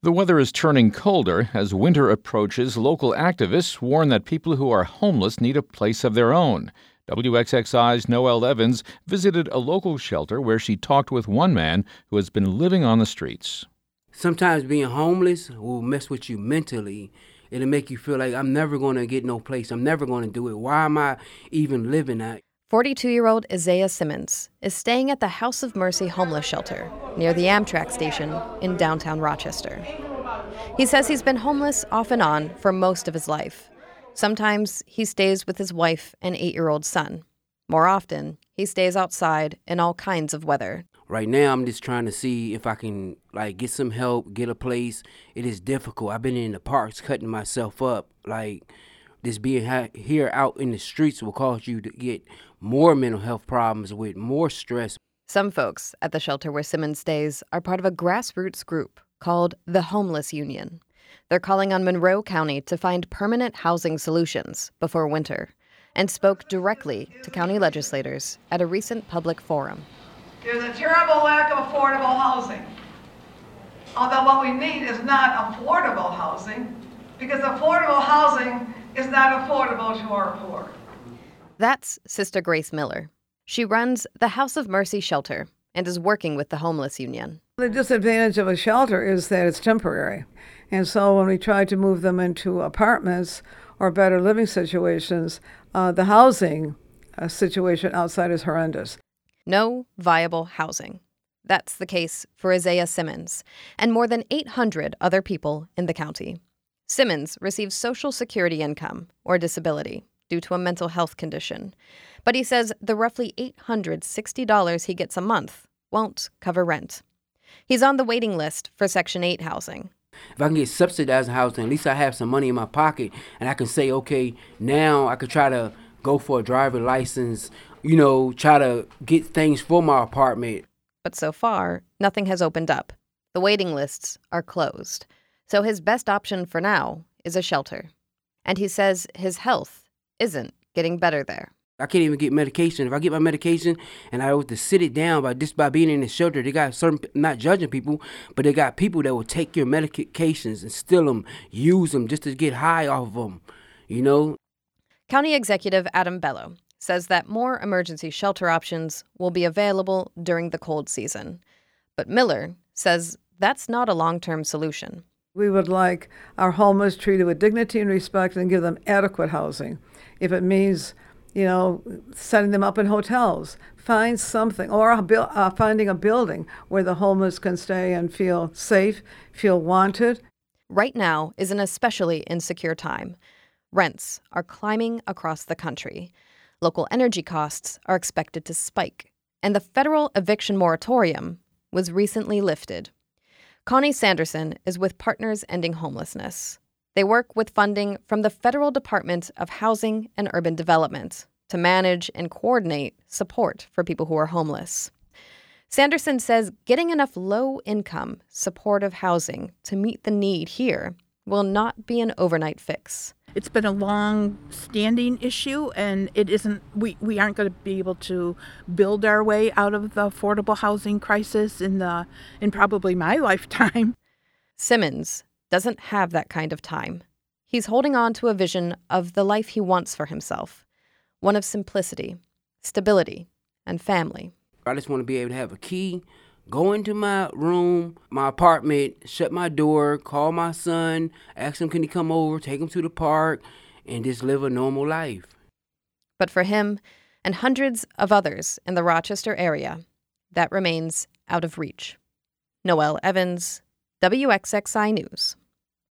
The weather is turning colder. As winter approaches, local activists warn that people who are homeless need a place of their own. WXXI's Noelle Evans visited a local shelter where she talked with one man who has been living on the streets. Sometimes being homeless will mess with you mentally. It'll make you feel like I'm never going to get no place. I'm never going to do it. Why am I even living that? 42-year-old Isaiah Simmons is staying at the House of Mercy homeless shelter near the Amtrak station in downtown Rochester. He says he's been homeless off and on for most of his life. Sometimes he stays with his wife and 8-year-old son. More often, he stays outside in all kinds of weather. Right now, I'm just trying to see if I can get some help, get a place. It is difficult. I've been in the parks cutting myself up. Just being here out in the streets will cause you to get more mental health problems with more stress. Some folks at the shelter where Simmons stays are part of a grassroots group called the Homeless Union. They're calling on Monroe County to find permanent housing solutions before winter and spoke directly to county legislators at a recent public forum. There's a terrible lack of affordable housing. Although what we need is not affordable housing, because affordable housing is not affordable to our poor. That's Sister Grace Miller. She runs the House of Mercy shelter and is working with the Homeless Union. The disadvantage of a shelter is that it's temporary. And so when we try to move them into apartments or better living situations, the housing situation outside is horrendous. No viable housing. That's the case for Isaiah Simmons and more than 800 other people in the county. Simmons receives Social Security income or disability due to a mental health condition. But he says the roughly $860 he gets a month won't cover rent. He's on the waiting list for Section 8 housing. If I can get subsidized housing, at least I have some money in my pocket, and I can say, okay, now I could try to go for a driver's license, try to get things for my apartment. But so far, nothing has opened up. The waiting lists are closed. So his best option for now is a shelter. And he says his health isn't getting better there. I can't even get medication. If I get my medication and I have to sit it down by being in the shelter, they got not judging people, but they got people that will take your medications and steal them, use them just to get high off of them, County Executive Adam Bello says that more emergency shelter options will be available during the cold season. But Miller says that's not a long-term solution. We would like our homeless treated with dignity and respect and give them adequate housing. If it means, setting them up in hotels, find something, or finding a building where the homeless can stay and feel safe, feel wanted. Right now is an especially insecure time. Rents are climbing across the country. Local energy costs are expected to spike. And the federal eviction moratorium was recently lifted. Connie Sanderson is with Partners Ending Homelessness. They work with funding from the Federal Department of Housing and Urban Development to manage and coordinate support for people who are homeless. Sanderson says getting enough low-income, supportive housing to meet the need here will not be an overnight fix. It's been a long-standing issue, and it isn't. We aren't going to be able to build our way out of the affordable housing crisis in probably my lifetime. Simmons doesn't have that kind of time. He's holding on to a vision of the life he wants for himself, one of simplicity, stability, and family. I just want to be able to have a key, go into my room, my apartment, shut my door, call my son, ask him can he come over, take him to the park, and just live a normal life. But for him and hundreds of others in the Rochester area, that remains out of reach. Noelle Evans, WXXI News.